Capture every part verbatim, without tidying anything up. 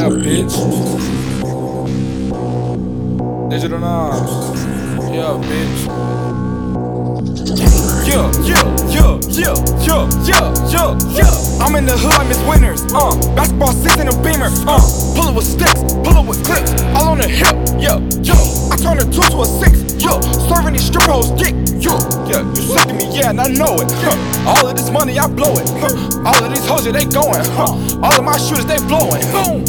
Yeah, bitch. Digital Nas. Yeah, bitch. Yeah, yeah, yeah, yeah, yeah, yeah, yeah, yeah. I'm in the hood, I'm Miss Winters. Uh, basketball six in a beamer. Uh, pull it with sticks, pull it with clips. All on the hip. Yeah, yeah. I turn a two to a six. Yeah, serving these strip hoes dick. Yeah, yeah. You sick of me? Yeah, and I know it. Huh. All of this money, I blow it. Huh. All of these hoes, yeah, they going. Huh. All of my shooters, they blowing. Boom.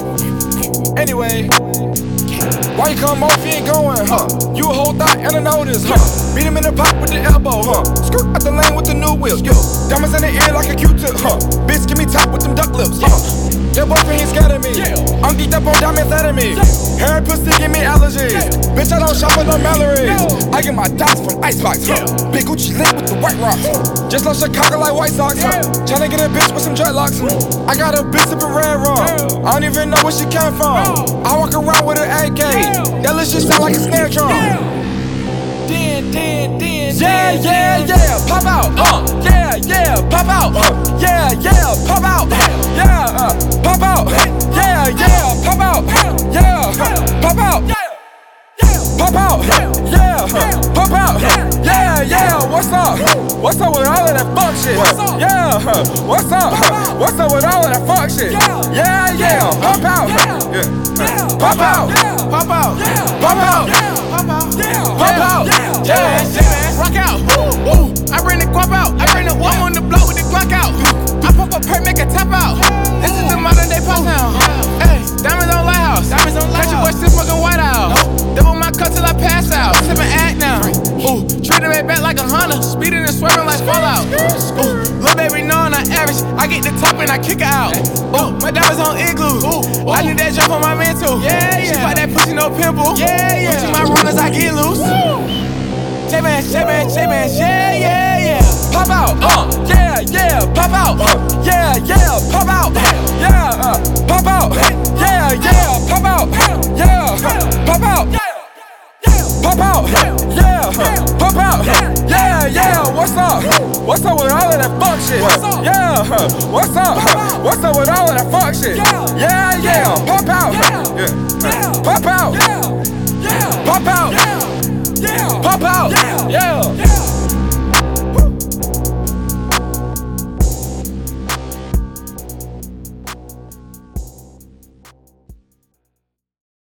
Anyway. Why you come off, you ain't going, huh? You a whole thought and I know this, huh? Beat him in the pop with the elbow, huh? Skirt out the lane with the new wheels, yo. Diamonds in the ear like a Q-tip, huh? Bitch, give me top with them duck lips, huh? Your boyfriend, he scared of me. I'm geeked up on diamonds out of me. Hair and pussy give me allergies. Bitch, I don't shop with no Mallory. I get my dots from Icebox, huh? Big Gucci lit with the white rocks. Just love Chicago like White Sox, huh? Tryna get a bitch with some dreadlocks, huh? I got a bitch sippin' red rum. I don't even know where she came from. I walk around with an A K. That little shit sound like a snare drum. Din, din, din, yeah, yeah, yeah, pop out, uh, yeah, yeah, pop out, uh, yeah, yeah, pop out, yeah, uh, pop out, yeah, yeah, pop out, yeah, pop out, pop out, yeah, pop out, yeah, yeah, what's up? What's up with all of that fuck shit? Yeah, what's up? What's up with all of that fuck shit? Yeah, yeah, pop out, yeah, pop out, pop out, pop out, pop out, pop out, yeah, yeah, rock out, woo, I bring the guap out, I bring the one on the block with the Glock out. I pop a perk, make a tap out. This is the modern day pop sound. Hey, diamonds on Lighthouse, diamonds on Lighthouse. Catch your boy still smoking White House. Double my cup till I pass out. Sippin' act now. Ooh, treating it back like a Honda, speeding and swerving like Fallout. Ooh, little baby knowing I average, I get the top and I kick her out. Ooh, my diamonds on Igloo. Ooh, I need that drop on my man too. Yeah, yeah. She pop that pussy, no pimple. Yeah, yeah. Pussy my runners, I get loose. J-Man, J-Man, J-Man, yeah, yeah, yeah. Pop out, uh, yeah, yeah, pop out, uh, yeah, yeah, pop out, yeah, uh, pop out, yeah, yeah, pop out, yeah, pop out, pop out, yeah, pop out, yeah, yeah, what's up? What's up with all of that fuck shit? Yeah, what's up? What's up with all of that fuck shit? Yeah, yeah, pop out, yeah, pop out.